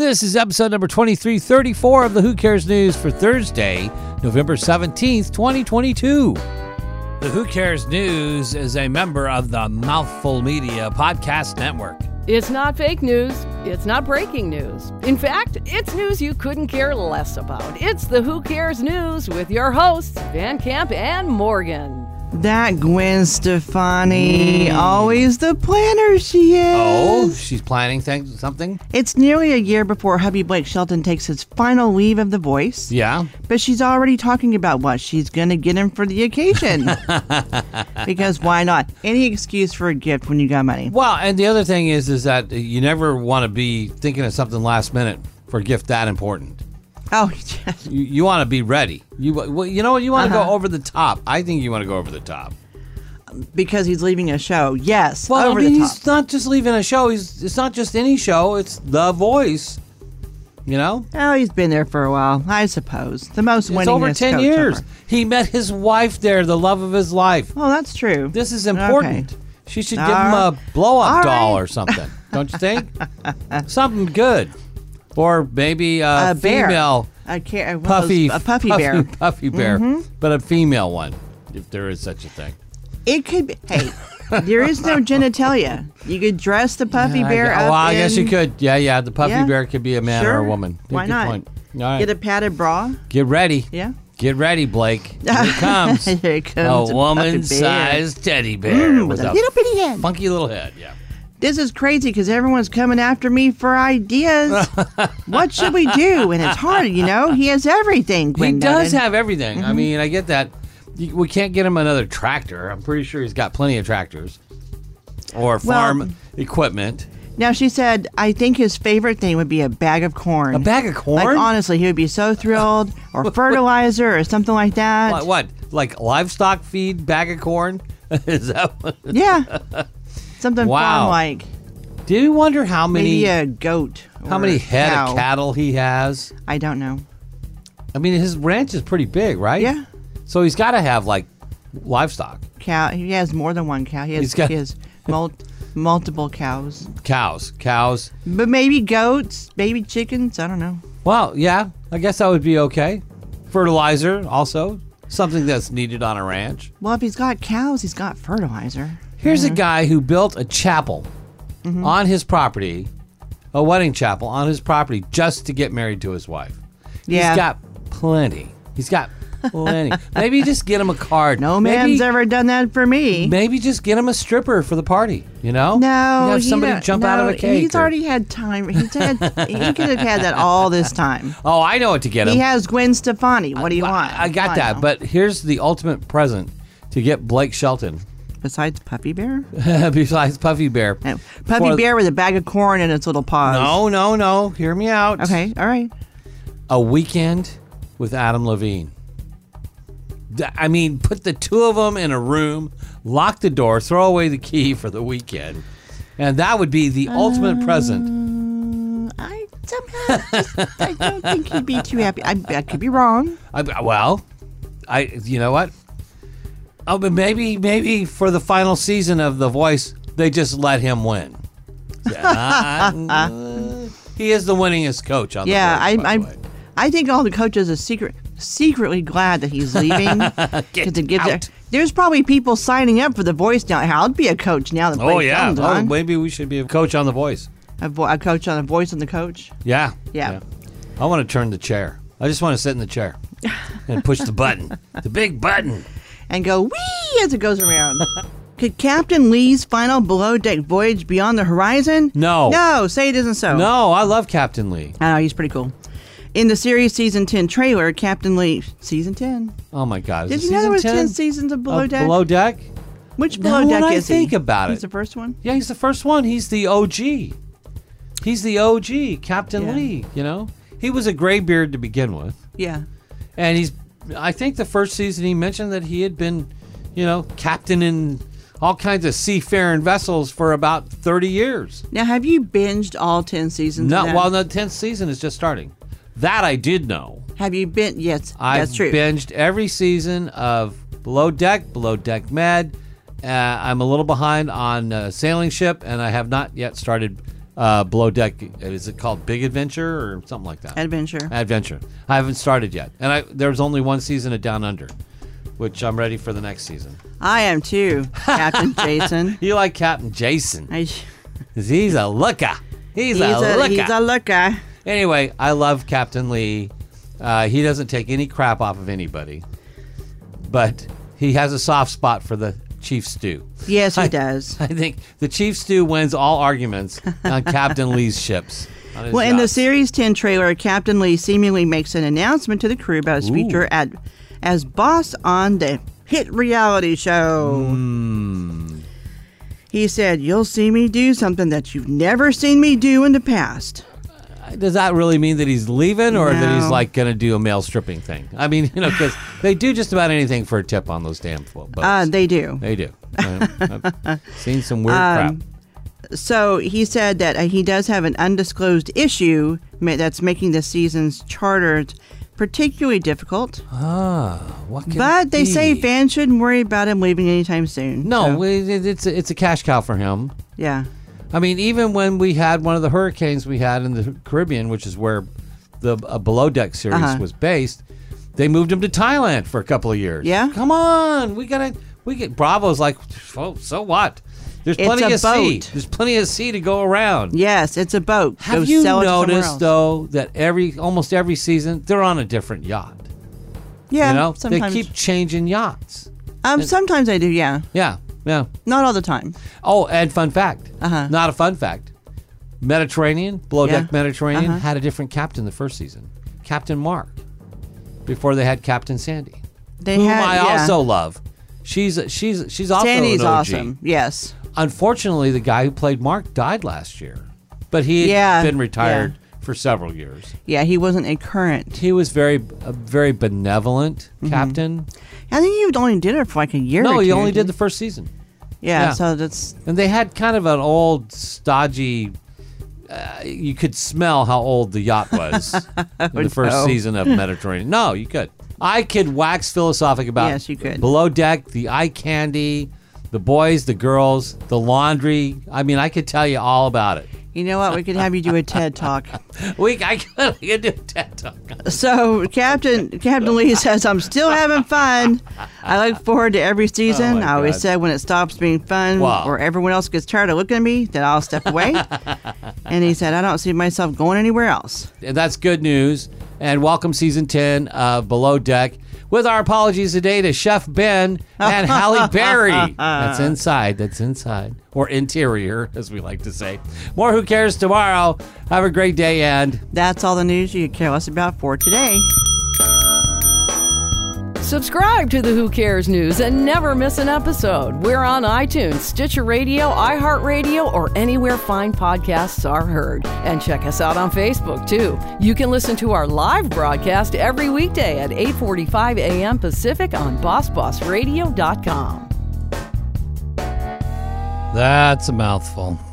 This is episode number 2334 of the Who Cares News for Thursday, November 17th, 2022. The Who Cares News is a member of the Mouthful Media Podcast Network. It's not fake news. It's not breaking news. In fact, it's news you couldn't care less about. It's the Who Cares News with your hosts, Van Camp and Morgan. That Gwen Stefani, always the planner she is. Oh, she's planning something? It's nearly a year before hubby Blake Shelton takes his final leave of The Voice. Yeah. But she's already talking about what she's going to get him for the occasion. Because why not? Any excuse for a gift when you got money. Well, and the other thing is that you never want to be thinking of something last minute for a gift that important. Oh, yes. You want to be ready. You know what? You want to go over the top. I think you want to go over the top. Because he's leaving a show. Yes, well, over I mean, the top. he's not just leaving a show. It's not just any show. It's The Voice. You know? Oh, he's been there for a while, I suppose. The most winningest It's over 10 coach years. ever. He met his wife there, the love of his life. Oh, that's true. This is important. Okay. She should give him a blow-up All doll right. or something. Don't you think? Something good. Or maybe a bear. female... A puffy bear. Puffy bear, but a female one, if there is such a thing. It could be. Hey, there is no genitalia. You could dress the puffy bear up. I guess you could. Yeah. The puffy bear could be a man or Sure. a woman. Why Good not? point. All right. Get a padded bra. Get ready. Yeah. Get ready, Blake. Here it comes. Here it comes. A woman-sized teddy bear with a little bitty head. funky little head. Yeah. This is crazy because everyone's coming after me for ideas. What should we do? And it's hard, you know. He has everything. He Gwen does Dutton. have everything. I mean, I get that. We can't get him another tractor. I'm pretty sure he's got plenty of tractors or farm equipment. Now, she said, I think his favorite thing would be a bag of corn. A bag of corn? Like, honestly, he would be so thrilled. Or fertilizer or something like that. What? Like livestock feed bag of corn? Is that what? Yeah. Something Wow. farm-like. Do you wonder how many Maybe a goat. how or many a head cow. of cattle he has? I don't know. I mean, his ranch is pretty big, right? Yeah. So he's got to have like livestock, Cow. He has more than one cow. He He's got- has multiple cows. cows. But maybe goats, baby chickens. I don't know. Well, yeah, I guess that would be okay. Fertilizer also, something that's needed on a ranch. Well, if he's got cows, he's got fertilizer. Here's a guy who built a chapel on his property, a wedding chapel on his property just to get married to his wife. Yeah. He's got plenty. Maybe just get him a card. No man's ever done that for me. Maybe just get him a stripper for the party, you know? No, You have he somebody don't- jump no, out of a cake. He's already had time. He could have had that all this time. Oh, I know what to get him. He has Gwen Stefani. What do you want? I got Fine, that, though. but here's the ultimate present to get Blake Shelton, Besides Puppy Bear? besides Puffy Bear. No. Puppy For- Bear with a bag of corn in its little paws. No. Hear me out. Okay, all right. A weekend with Adam Levine. I mean, put the two of them in a room, lock the door, throw away the key for the weekend. And that would be the ultimate present. I don't think he'd be too happy. I could be wrong. You know what? Oh, but maybe for the final season of The Voice, they just let him win. He is the winningest coach on The Voice, by the way. I think all the coaches are secretly glad that he's leaving. Out. There's probably people signing up for The Voice now. I'll be a coach now that Oh, Blake yeah. Shelton's on. Maybe we should be a coach on The Voice. A coach on The Voice and the coach. Yeah. Yeah. I want to turn the chair. I just want to sit in the chair and push the button. The big button. And go wee as it goes around. Could Captain Lee's final below-deck voyage be on the horizon? No. No, say it isn't so. No, I love Captain Lee. I know, he's pretty cool. In the series Season 10 trailer, Captain Lee... Season 10? Oh, my God. Did you know there was 10 seasons of Below Deck? Below Deck? Which Now, Below Deck when I is think he? about He's it. the first one? Yeah, he's the first one. He's the OG. He's the OG, Captain Yeah. Lee, you know? He was a graybeard to begin with. Yeah. And I think the first season he mentioned that he had been, captain in all kinds of seafaring vessels for about 30 years. Now, have you binged all 10 seasons of that? Well, the 10th season is just starting. That I did know. Have you been? Yes, I've that's true. binged every season of Below Deck Med. I'm a little behind on Sailing Ship, and I have not yet started Below Deck. Is it called Big Adventure or something like that? Adventure. Adventure. I haven't started yet, and there's only one season of Down Under, which I'm ready for the next season. I am too, Captain Jason. You like Captain Jason? 'Cause he's a looker. He's a looker. He's a looker. Anyway, I love Captain Lee. He doesn't take any crap off of anybody, but he has a soft spot for the Chief Stew. Yes, he does. I think the Chief Stew wins all arguments on Captain Lee's ships. Well, in the Series 10 trailer, Captain Lee seemingly makes an announcement to the crew about his future as boss on the hit reality show. He said, "You'll see me do something that you've never seen me do in the past." Does that really mean that he's leaving, or that he's No. like going to do a male stripping thing? I mean, because they do just about anything for a tip on those damn boats. They do. They do. I've seen some weird crap. So he said that he does have an undisclosed issue that's making the season's charters particularly difficult. What can But it they be? say fans shouldn't worry about him leaving anytime soon. No, So, it's a cash cow for him. yeah. I mean, even when we had one of the hurricanes we had in the Caribbean, which is where the Below Deck series was based, they moved him to Thailand for a couple of years. Yeah? Come on, we get Bravo's like, oh, so what? There's plenty a of sea. boat. There's plenty of sea to go around. Yes, it's a boat. Have Go you sell it somewhere noticed else. though that almost every season they're on a different yacht? Yeah, You know, sometimes. they keep changing yachts. Sometimes I do, yeah. Yeah, yeah. Not all the time. Oh, and fun fact. Not a fun fact. Mediterranean, Below Deck Mediterranean had a different captain the first season. Captain Mark. Before they had Captain Sandy. They whom had, I yeah. also love. She's also Sandy's an OG. awesome. Yes. Unfortunately, the guy who played Mark died last year. But he had been retired for several years. Yeah, he wasn't a current. He was a very benevolent captain. I think he only did it for like a year or No, two. he only did the first season. Yeah, so that's... And they had kind of an old, stodgy... you could smell how old the yacht was in the first season of Mediterranean. No, you could. I could wax philosophic about Yes, you could. Below Deck, the eye candy, the boys, the girls, the laundry. I mean, I could tell you all about it. You know what? We could have you do a TED Talk. I could do a TED Talk. So Captain Lee says, "I'm still having fun. I look forward to every season. my I always God. said when it stops being fun Wow. or everyone else gets tired of looking at me, then I'll step away." And he said, "I don't see myself going anywhere else." And that's good news. And welcome season 10 of Below Deck. With our apologies today to Chef Ben and Halle Berry. That's inside. Or interior, as we like to say. More Who Cares tomorrow. Have a great day, and That's all the news you could care less about for today. Subscribe to the Who Cares News and never miss an episode. We're on iTunes, Stitcher Radio, iHeartRadio, or anywhere fine podcasts are heard. And check us out on Facebook, too. You can listen to our live broadcast every weekday at 8:45 a.m. Pacific on BossBossRadio.com. that's a mouthful.